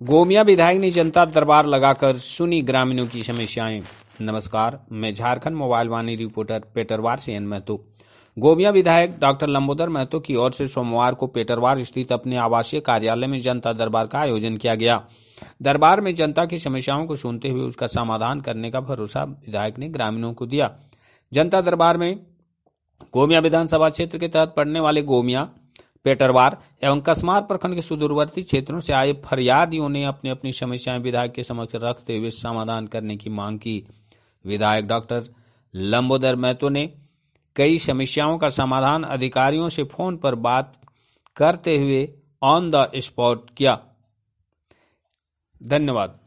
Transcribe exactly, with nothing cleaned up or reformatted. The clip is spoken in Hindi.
गोमिया विधायक ने जनता दरबार लगाकर सुनी ग्रामीणों की समस्याएं। नमस्कार, मैं झारखंड मोबाइल वाणी रिपोर्टर पेटरवार से एन महतो। गोमिया विधायक डॉक्टर लंबोदर महतो की ओर से सोमवार को पेटरवार स्थित अपने आवासीय कार्यालय में जनता दरबार का आयोजन किया गया। दरबार में जनता की समस्याओं को सुनते हुए उसका समाधान करने का भरोसा विधायक ने ग्रामीणों को दिया। जनता दरबार में गोमिया विधानसभा क्षेत्र के तहत पड़ने वाले गोमिया, पेटरवार एवं कसमार प्रखंड के सुदूरवर्ती क्षेत्रों से आए फरियादियों ने अपनी अपनी समस्याएं विधायक के समक्ष रखते हुए समाधान करने की मांग की। विधायक डॉक्टर लंबोदर महतो ने कई समस्याओं का समाधान अधिकारियों से फोन पर बात करते हुए ऑन द स्पॉट किया। धन्यवाद।